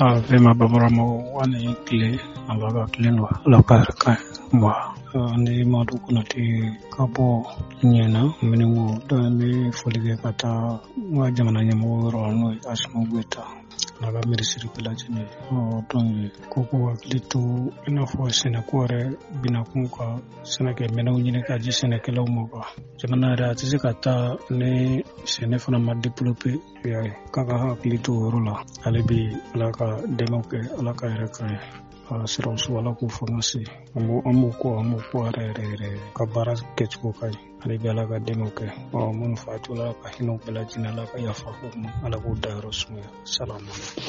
Vema babaramo wane kile ambaga kileno lokar ka mwa ndi madu kunati kabo nyena minimu do mi folige kata wa jamana nyamo rono asmo gweta naga mirisiri pelajini dongi koko waklitu ina fo sene kore bina kunka sene ke mena unyine kaji sene ke law moga jamana ra tisi kata ne sene fana ma developer ya kaka waklitu rola alebi alaka demoke alaka reka sirasu ala ku famasi amu ko are kabara kechko kai alebi alaka demoke mun fatula ka hino pelajini alaka yafa ko ala ku daro sumu salamu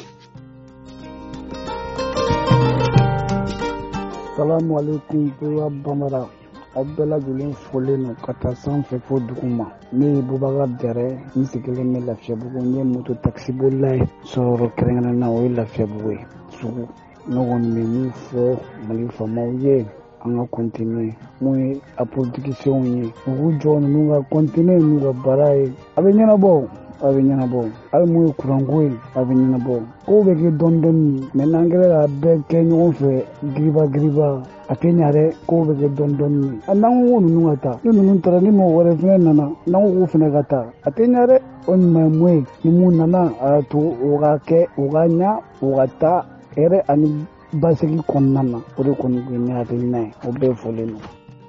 Salamu alaikum Buya Bamara Abdallah Julin Foleno kata sanfɛ fo duguma ne ye Bubakar Jare n sigilen bɛ Lafiyabugu n ye moto taxi bolila ye sɔrɔ kɛrɛnkɛrɛnnen na o ye Lafiyabugu ye sugu ne kɔni bɛ min fɔ Mali faamaw ye an ka continuer mun ye a politiciens ye u k'u jɔ ninnu ka continuer n'u ka baara ye a bɛ ɲɛnabɔ hali mun ye kuranko ye a bɛ ɲɛnabɔ kow bɛ kɛ dɔɔni dɔɔni mais n'an kɛra ka bɛɛ kɛ ɲɔgɔn fɛ giriba a tɛ ɲa dɛ kow bɛ kɛ dɔɔni dɔɔni n'an ko ninnu ka taa ni ninnu taara ni mɔgɔ wɛrɛ fɛnɛ nana n'an ko k'u fɛnɛ ka taa a tɛ ɲa dɛ o ɲuman ye mun ye ni mun nana a to o ka kɛ o ka ɲa o ka taa hɛrɛ ani basigi kɔnɔna na o de kɔni tun ye ne hakilina ye o bɛɛ fɔlen don.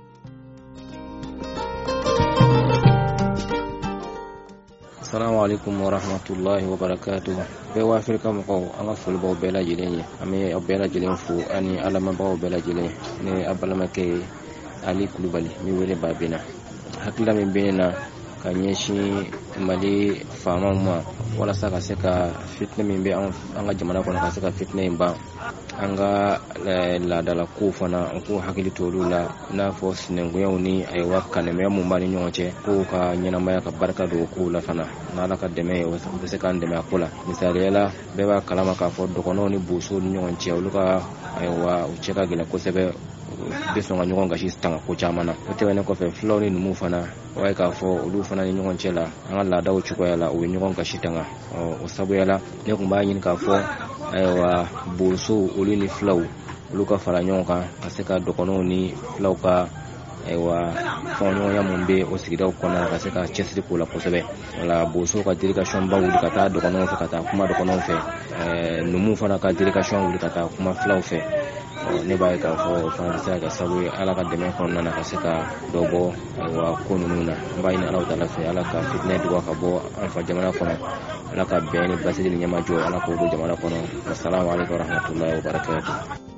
Assalamu alaikum warahmatullahi wabarakatuh. Bɛɛ wa Afrika mɔgɔw an ka foli b'aw bɛɛ lajɛlen ye. An bɛ aw bɛɛ lajɛlen fo ani a lamɛnbagaw bɛɛ lajɛlen. Ne a balimakɛ ye Ali Kulubali min wele Babina. Hakilila min bɛ ne na ka ɲɛsin Mali faamaw ma walasa ka se ka fitinɛ min bɛ an ka jamana kɔnɔ ka se ka fitinɛ in ban. An ka laadala kow fana an k'u hakili to olu la i n'a fɔ sinankunyaw ni ayiwa kanɛmɛya mun b'a ni ɲɔgɔn cɛ k'u ka ɲɛnamaya ka barika don o kow la fana n'Ala ka dɛmɛ ye o bɛ se k'an dɛmɛ a ko la misaliyala bɛɛ b'a kalama k'a fɔ dɔgɔnɔw ni bosow ni ɲɔgɔn cɛ olu ka ayiwa u cɛ ka gɛlɛn kosɛbɛ bɛ sɔn ka ɲɔgɔn gasi tanga ko caman na o tɛmɛnen kɔfɛ filaw ni numuw fana o ye k'a fɔ olu fana ni ɲɔgɔn cɛ la an ka laadaw cogoya la u bɛ ɲɔgɔn gasi tanga o sabuya la ne tun b'a ɲini k'a fɔ ayiwa bosow olu ni filaw olu ka fara ɲɔgɔn kan ka se ka dɔgɔnɔw ni filaw ka ayiwa fɔɲɔgɔnya mun bɛ o sigidaw kɔnɔ ka se ka cɛsiri k'o la kosɛbɛ wala bosow ka delegation ba wuli ka taa dɔgɔnɔw fɛ ka taa kuma dɔgɔnɔw fɛ numuw fana ka delegation wuli ka taa kuma filaw fɛ ne b'a ye k'a fɔ o fana bɛ se ka kɛ sababu ye Ala ka dɛmɛ kɔnɔna na ka se ka dɔ bɔ ayiwa ko ninnu na n b'a ɲini Alahu Taala fɛ Ala ka fitinɛ dɔgɔya ka bɔ an fa jamana kɔnɔ Ala ka bɛn ni basigi ni ɲɛmajɔ Ala k'o don jamana kɔnɔ. Assalamu alaikum warahmatullahi wabarakatuh.